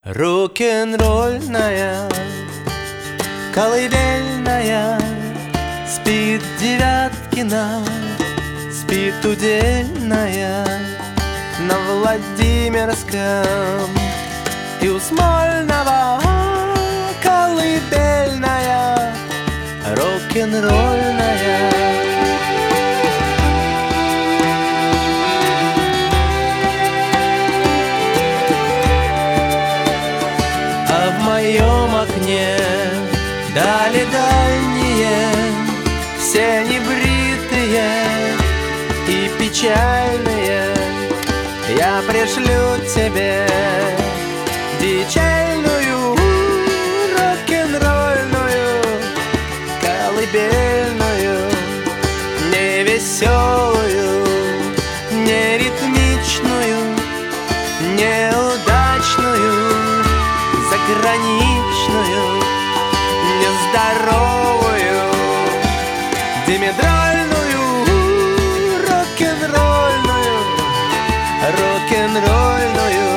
Рок-н-ролльная, колыбельная, спит Девяткина, спит удельная на Владимирском и у Смольного. Колыбельная, рок-н-ролльная. А в моем окне дали дальние, все небритые и печальные. Я пришлю тебе дичайную, рок-н-ролльную, колыбельную, не веселую, не ритмичную, неудачную, заграничную, нездоровую, димедрольную, рок-н-ролльную, рок-н-ролльную.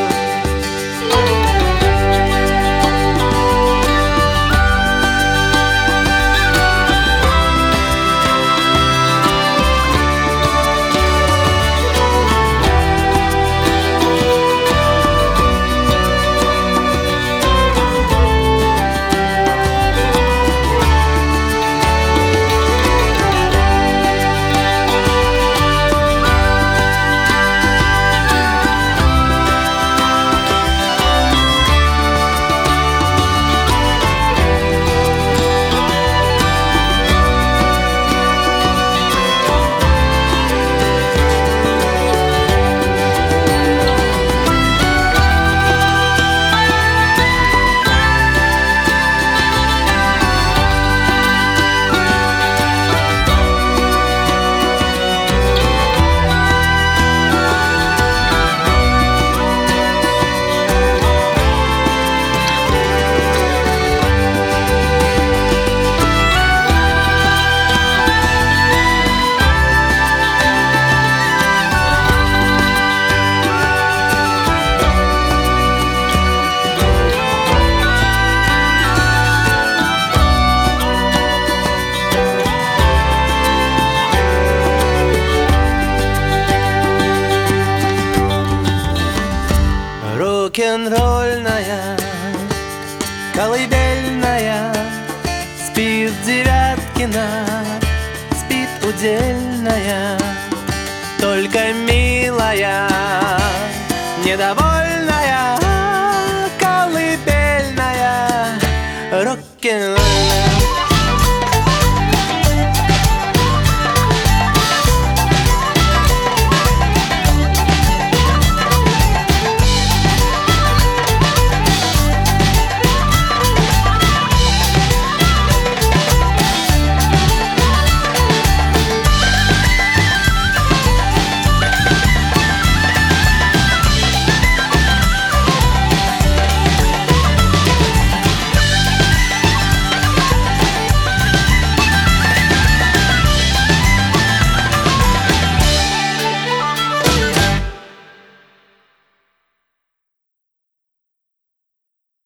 Рок-н-ролльная, колыбельная, спит Девяткина, спит удельная, только милая, недовольная, колыбельная, рок-н-ролльная.